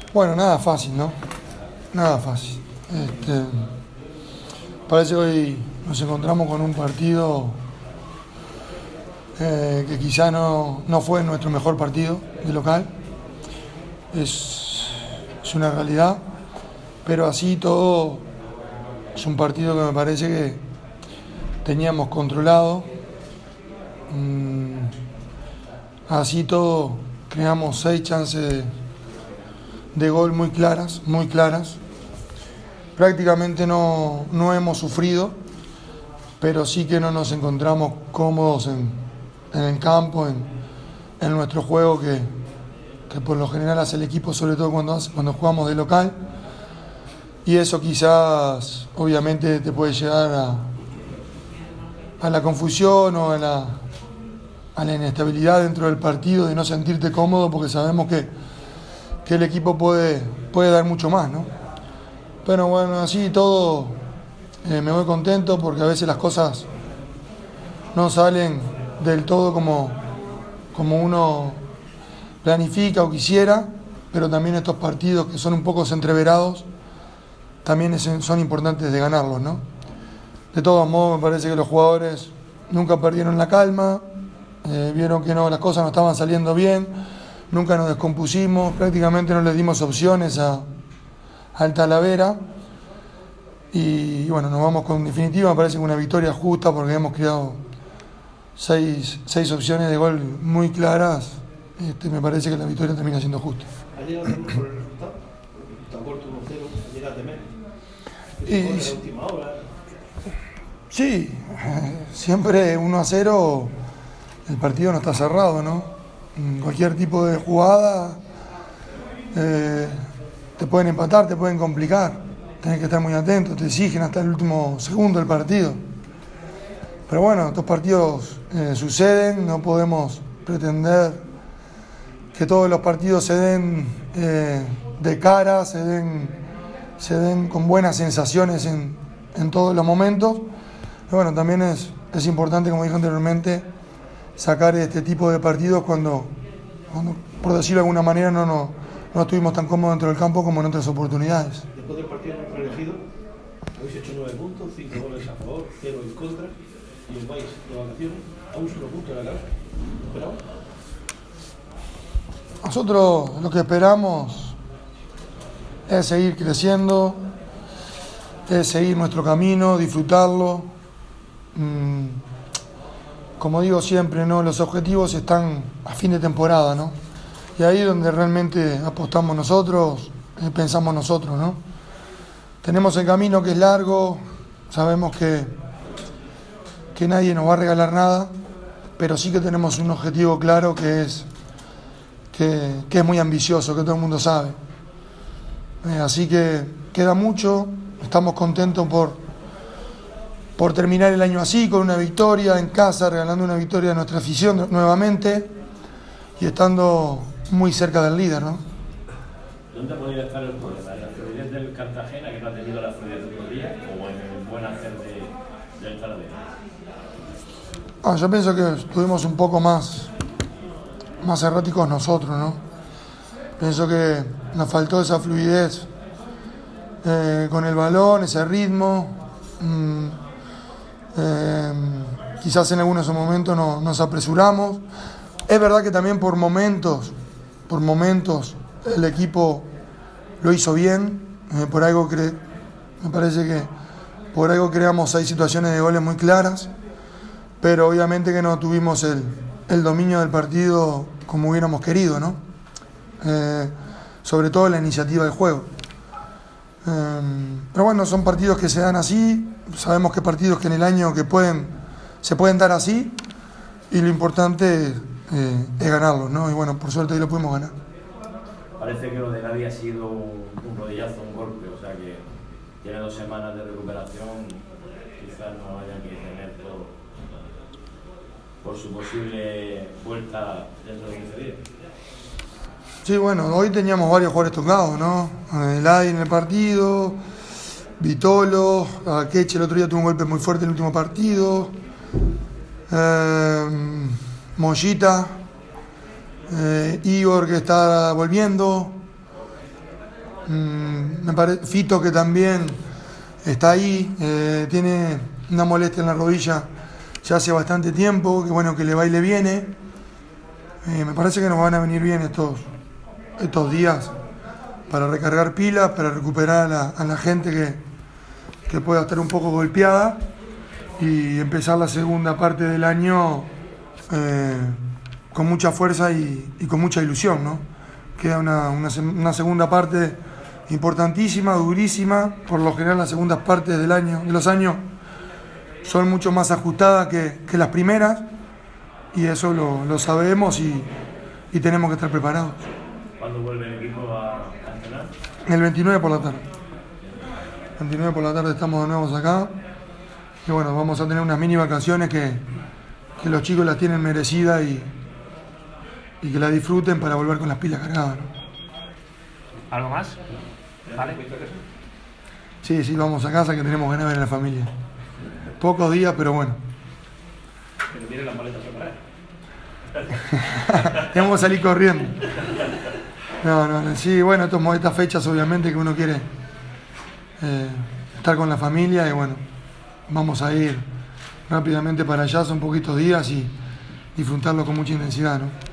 Bueno, nada fácil, ¿no? Nada fácil. Parece que hoy nos encontramos con un partido que quizá no fue nuestro mejor partido de local. Es una realidad, pero así todo es un partido que me parece que teníamos controlado. Así todo creamos 6 chances de gol muy claras. Prácticamente no hemos sufrido, pero sí que no nos encontramos cómodos en el campo, en nuestro juego que por lo general hace el equipo, sobre todo cuando jugamos de local. Y eso quizás, obviamente, te puede llegar a la confusión o a la inestabilidad dentro del partido, de no sentirte cómodo, porque sabemos que el equipo puede dar mucho más, ¿no? Pero bueno, así todo me voy contento porque a veces las cosas no salen del todo como uno planifica o quisiera, pero también estos partidos que son un poco entreverados también son importantes de ganarlos, ¿no? De todos modos, me parece que los jugadores nunca perdieron la calma, vieron que las cosas no estaban saliendo bien, nunca nos descompusimos, prácticamente no les dimos opciones al Talavera. Y bueno, nos vamos con definitiva, me parece que una victoria justa porque hemos creado 6 opciones de gol muy claras. Me parece que la victoria termina siendo justa. ¿Ha llegado por el resultado? Está corto 1-0, llegaste menos. ¿Es la última hora? Sí, siempre 1-0, el partido no está cerrado, ¿no? Cualquier tipo de jugada te pueden empatar, te pueden complicar. Tenés que estar muy atento, te exigen hasta el último segundo del partido. Pero bueno, estos partidos suceden, no podemos pretender que todos los partidos se den de cara, se den con buenas sensaciones en todos los momentos. Pero bueno, también es importante, como dije anteriormente, sacar este tipo de partidos cuando por decirlo de alguna manera, no estuvimos tan cómodos dentro del campo como en otras oportunidades. Después del partido elegido, habéis hecho 9 puntos, 5 goles a favor, 0 en contra, y os vais de vacaciones a un solo punto de la cabeza. ¿Lo esperabas? Nosotros lo que esperamos es seguir creciendo, es seguir nuestro camino, disfrutarlo. Como digo siempre, ¿no? Los objetivos están a fin de temporada, ¿no? Y ahí es donde realmente apostamos nosotros, pensamos nosotros, ¿no? Tenemos el camino que es largo, sabemos que nadie nos va a regalar nada, pero sí que tenemos un objetivo claro que es muy ambicioso, que todo el mundo sabe. Así que queda mucho, estamos contentos por terminar el año así, con una victoria en casa, regalando una victoria a nuestra afición nuevamente y estando muy cerca del líder, ¿no? ¿Dónde podría estar el problema? ¿En la fluidez del Cartagena, que no ha tenido la fluidez de otros días, o en el buen hacer del Talavera? Yo pienso que estuvimos un poco más erráticos nosotros, ¿no? Pienso que nos faltó esa fluidez con el balón, ese ritmo. Quizás en algunos momentos nos apresuramos. Es verdad que también por momentos el equipo lo hizo bien. Me parece que por algo creamos 6 situaciones de goles muy claras, pero obviamente que no tuvimos el dominio del partido como hubiéramos querido, ¿no? Sobre todo la iniciativa del juego. Pero bueno, son partidos que se dan así. Sabemos que partidos que en el año se pueden dar así, y lo importante es ganarlos, ¿no? Y bueno, por suerte hoy lo pudimos ganar. Parece que lo de Gaby ha sido un rodillazo, un golpe, o sea que tiene 2 semanas de recuperación, quizás no haya que tener todo por su posible vuelta dentro de 15 días. Sí, bueno, hoy teníamos varios jugadores tocados, ¿no? Eladi en el partido, Vitolo, Akeche el otro día tuvo un golpe muy fuerte en el último partido, Mollita, Igor que está volviendo. Me parece Fito, que también está ahí, tiene una molestia en la rodilla ya hace bastante tiempo, que bueno, que le va y le viene. Me parece que nos van a venir bien estos días para recargar pilas, para recuperar a la gente que pueda estar un poco golpeada y empezar la segunda parte del año con mucha fuerza y con mucha ilusión, ¿no? Queda una segunda parte importantísima, durísima. Por lo general las segundas partes de los años son mucho más ajustadas que las primeras, y eso lo sabemos y tenemos que estar preparados. ¿Cuándo vuelve el equipo a entrenar? El 29 por la tarde. 29 por la tarde estamos de nuevo acá. Y bueno, vamos a tener unas mini vacaciones que los chicos las tienen merecidas y que la disfruten para volver con las pilas cargadas, ¿no? ¿Algo más? ¿Vale? Sí, vamos a casa, que tenemos ganas de ver a la familia. Pocos días, pero bueno. Pero tiene las maletas preparadas. Tenemos que salir corriendo. No, sí, bueno, estas fechas obviamente que uno quiere estar con la familia, y bueno, vamos a ir rápidamente para allá, son poquitos días y disfrutarlo con mucha intensidad, ¿no?